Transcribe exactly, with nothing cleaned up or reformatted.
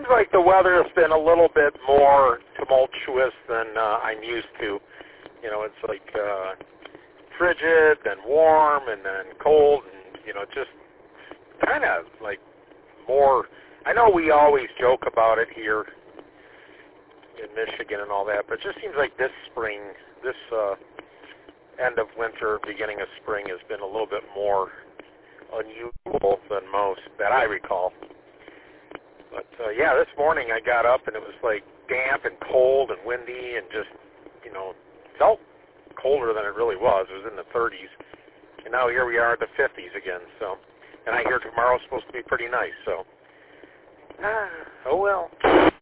seems like the weather has been a little bit more tumultuous than uh, I'm used to. You know, it's like uh, frigid, then warm, and then cold, and, you know, just kind of like more. I know we always joke about it here in Michigan and all that, but it just seems like this spring, this uh, end of winter, beginning of spring has been a little bit more unusual than most that I recall. But, uh, yeah, this morning I got up and it was like damp and cold and windy and just, you know, felt colder than it really was. It was in the thirties. And now here we are at the fifties again. So, and I hear tomorrow's supposed to be pretty nice. So, ah, oh well.